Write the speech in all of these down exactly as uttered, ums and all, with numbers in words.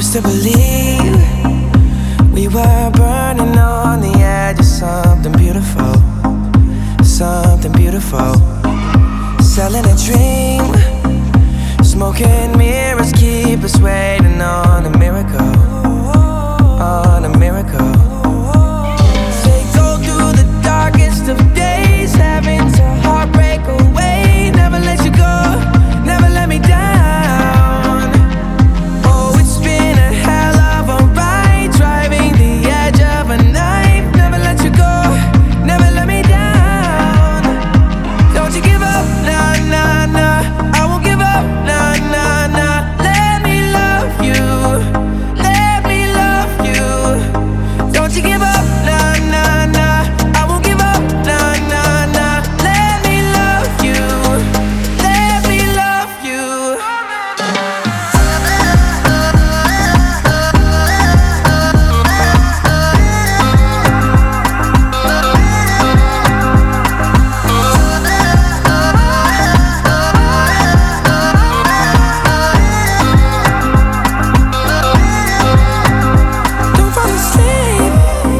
used to believe we were burning on the edge of something beautiful, something beautiful. Selling a dream, smoking mirrors keep us waiting on a miracle, on a miracle. They go through the darkest of days, having to heartbreak away. Never let you go, never let me down. Oh, it's been a hell of a ride, driving the edge of a knife. Never let you go, never let me down. Don't you give up, nah, nah, nah. I won't give up, nah, nah, nah. Let me love you, let me love you. Don't you give up, nah, nah, nah. I won't give up, nah, nah, nah. Let me love you, let me love you. Don't fall asleep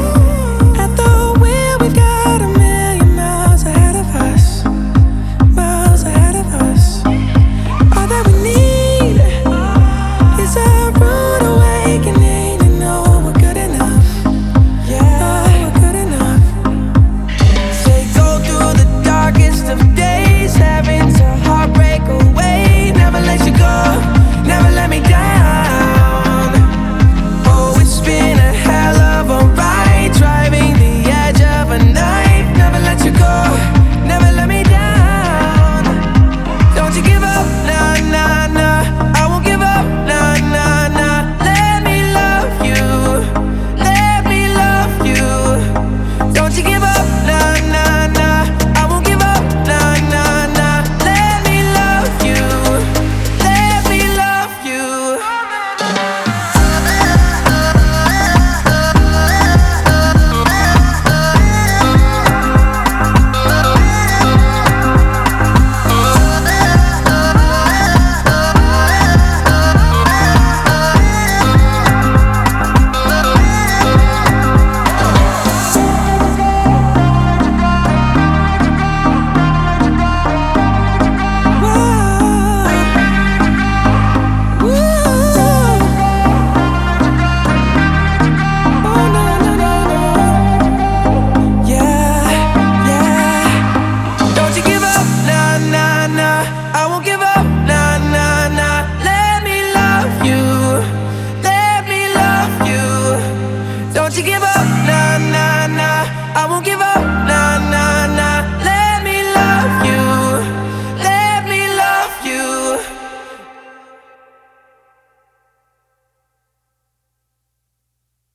at the wheel. We've got a million miles ahead of us, miles ahead of us. All that we need is a rude awakening to know we're good enough. Yeah, we're good enough. They go through the darkest of days, having to heartbreak away. Never let you go, never let me down. Oh, it's been a hell of a ride, driving the edge of a knife. Never let you go, never let me down. Don't you give up, nah, nah, nah. I won't give up, nah, nah, nah. Let me love you, let me love you. Don't you give up, nah, nah, nah. I won't give up, nah, nah, nah. Let me love you, let me love you. Don't you give up, nah, nah, nah. I won't give up.